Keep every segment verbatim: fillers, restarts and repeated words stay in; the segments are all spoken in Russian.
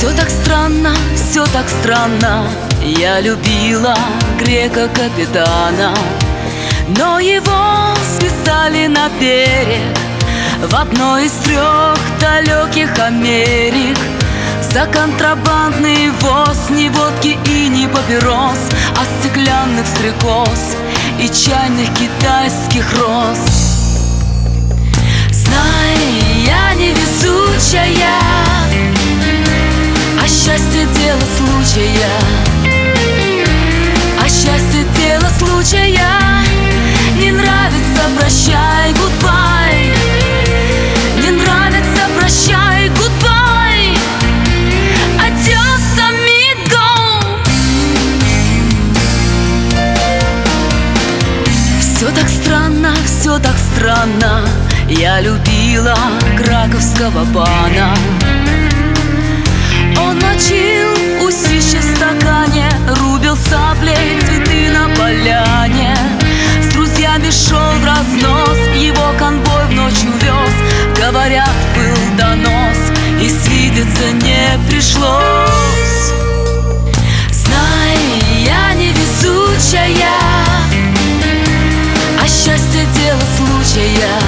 Все так странно, все так странно. Я любила грека-капитана, но его списали на берег в одной из трех далеких Америк. За контрабандный воз ни водки и ни папирос, а стеклянных стрекоз и чайных китайских роз. Знай, я невезучая, а счастье дело случая, а счастье дело случая. Не нравится — прощай, гудбай. Не нравится — прощай, гудбай. Adios, amigo. Все так странно, все так странно. Я любила краковского пана. Он мочил усище в стакане, рубил саблей цветы на поляне. С друзьями шел в разнос, его конвой в ночь увез. Говорят, был донос, и свидеться не пришлось. Знай, я невезучая, а счастье дело случая,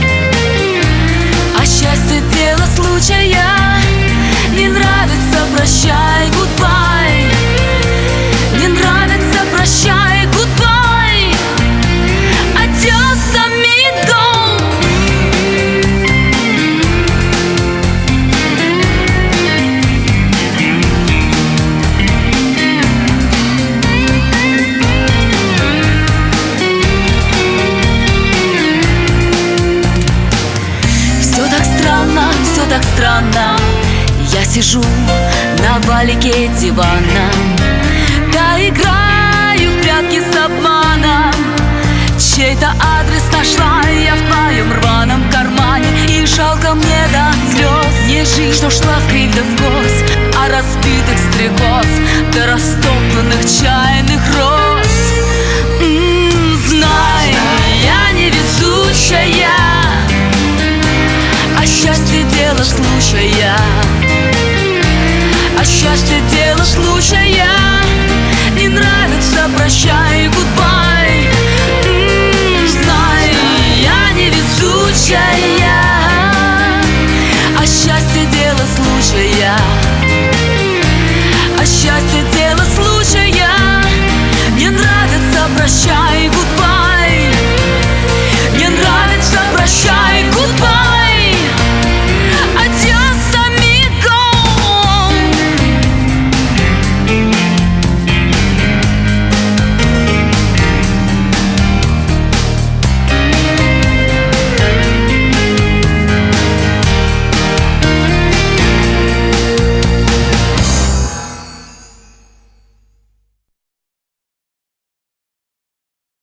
а счастье дело случая. Не нравится — прощай, гудбай. Не нравится — прощай, гудбай. Adios, amigo. Все так странно, все так странно. Я сижу на валике дивана, да играю в прятки с обманом. Чей-то адрес нашла я в твоем рваном кармане, и жалко мне до слез не жизнь, что шла вкривь да вкось, а разбитых стрекоз до растоптанных чайных роз. М-м, знай, я невезучая, а счастье дело случая, а счастье дело случая. Не нравится — прощай, гудбай. М-м, знай, я невезучая, а счастье дело случая, а счастье дело случая. Не нравится — прощай, гудбай.